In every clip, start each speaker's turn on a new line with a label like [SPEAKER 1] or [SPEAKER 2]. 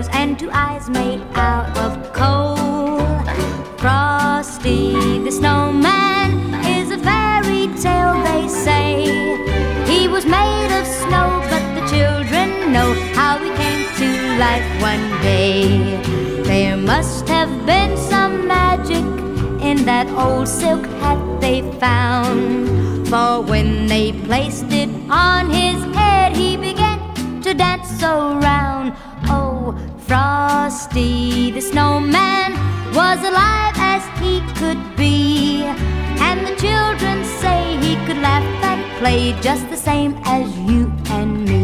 [SPEAKER 1] nose and two eyes made out of coal. Frosty the Snowman is a fairy tale, they say. He was made of snow, but the children know how he came to life one day. There must have been some magic in that old silk hat they found, for when they placed it on his head, he began to dance around. Oh, Frosty the Snowman was alive as he could be, and the children say he could laugh and play just the same as you and me.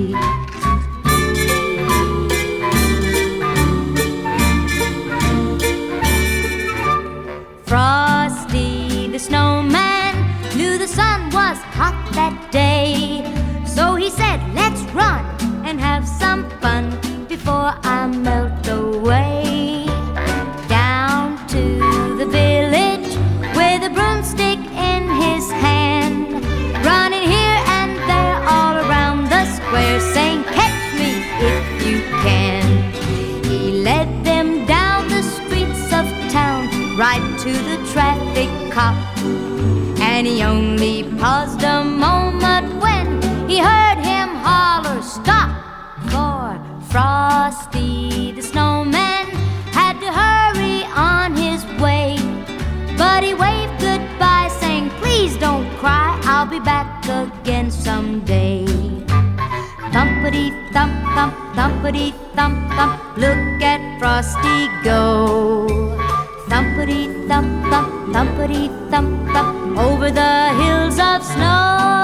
[SPEAKER 1] Frosty the Snowman knew the sun was hot that day, so he said, let's run and have some fun before I melt away. Down to the village with a broomstick in his hand, running here and there all around the square, saying, catch me if you can. He led them down the streets of town, right to the traffic cop, and he only paused a moment when he heard him holler, stop! For Frosty the Snowman had to hurry on his way, but he waved goodbye, saying, please don't cry, I'll be back again someday. Thumpity thump thump, thumpity thump thump, look at Frosty go. Thumpity thump thump, thumpity thump thump, over the hills of snow.